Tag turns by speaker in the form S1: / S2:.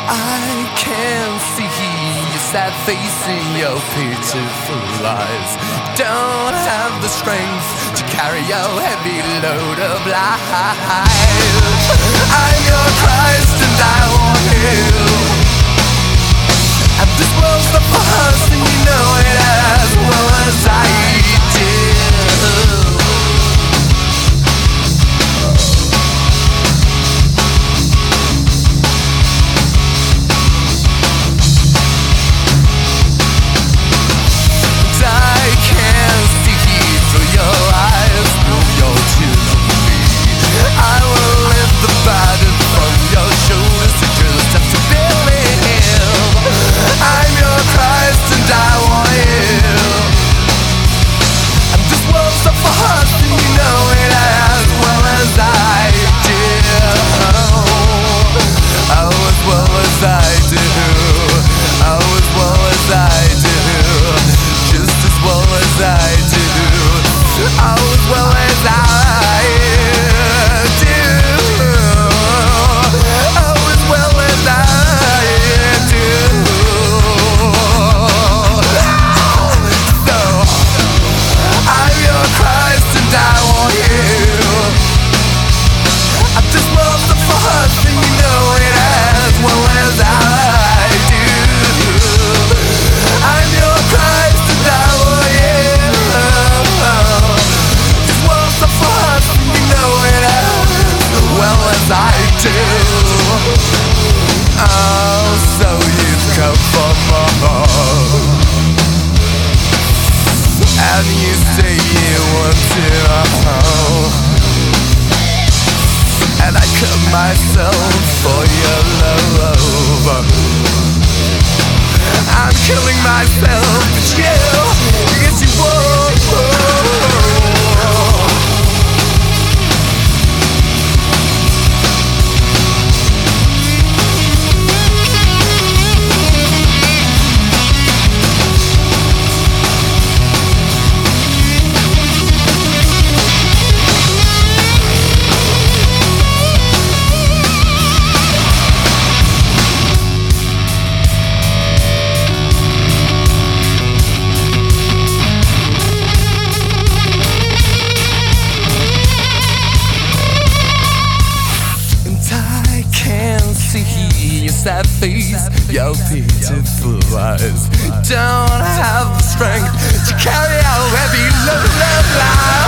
S1: I can see your sad face in your pitiful eyes. Don't have the strength to carry your heavy load of life. I'm your Christ and I want you. And this world's not for us and you know it as well as I do. And you say you want to, and I cut myself for your love. I'm killing myself, but you, yes you won't. Your sad face, your pitiful eyes. Don't have the strength to carry out heavy love life.